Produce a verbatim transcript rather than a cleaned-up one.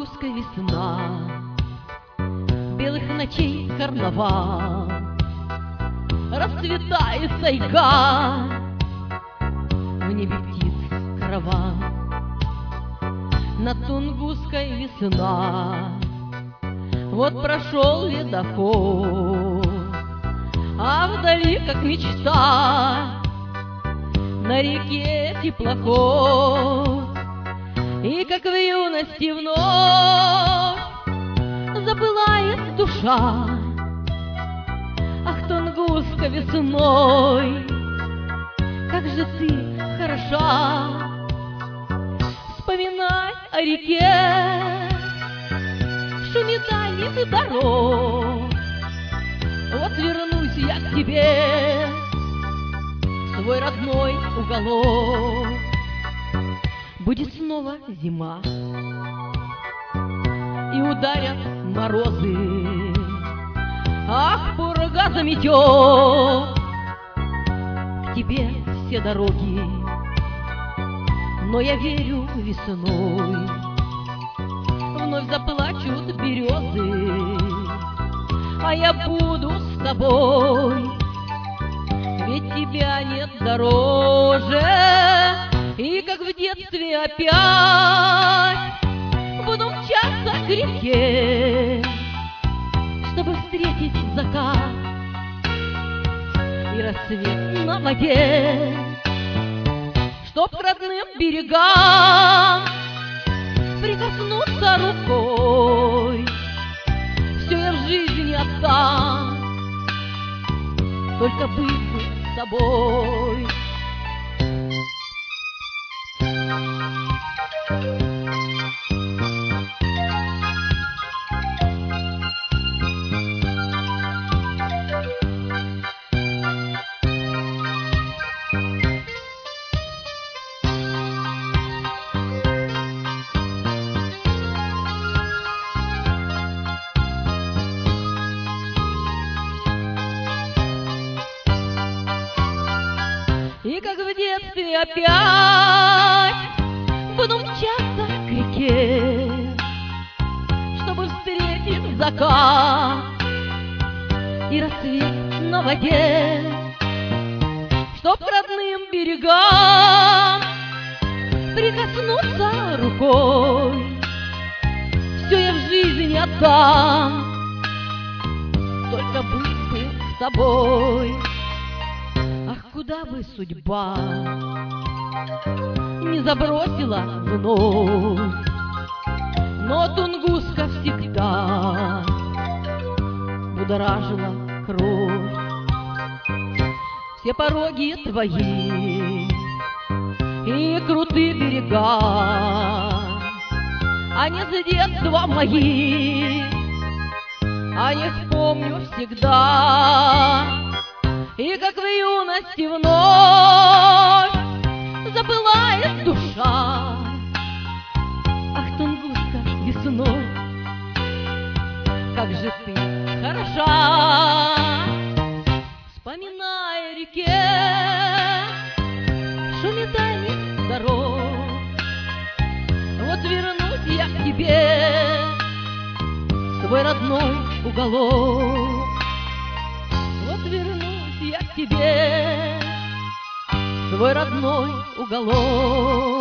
Тунгусская весна, белых ночей карнавал, расцветает тайга, в небе птиц караван. На Тунгусской весна, вот прошел ледоход, а вдали, как мечта, на реке теплоход. И как в юности вновь забылает душа, ах, Тунгуска весной, как же ты хороша. Вспоминай о реке, шумит дальних дорог. Вот вернусь я к тебе, в свой родной уголок. Будет снова зима, и ударят морозы, ах, пурга заметет к тебе все дороги. Но я верю, весной вновь заплачут березы, а я буду с тобой, ведь тебя нет дороже. И как в детстве опять буду мчаться к реке, чтобы встретить закат и рассвет на воде, чтоб к родным берегам прикоснуться рукой. Все я в жизни отдам, только быть бы с тобой. И как в детстве опять буду мчаться к реке, чтобы встретить закат и рассвет на воде, чтоб к родным берегам прикоснуться рукой. Все я в жизни отдам, только быть бы с тобой. Ах, куда бы судьба не забросила вновь, но Тунгуска всегда будоражила кровь. Все пороги твои и крутые берега, они с детства мои, о них помню всегда. И как в юности вновь забылает душа, ах, Тунгуска весной, как же ты хороша. Вспоминая о реке, шумит дальних дорог. Вот вернусь я к тебе, в свой родной уголок. Вот вернусь я к тебе, в свой родной уголок.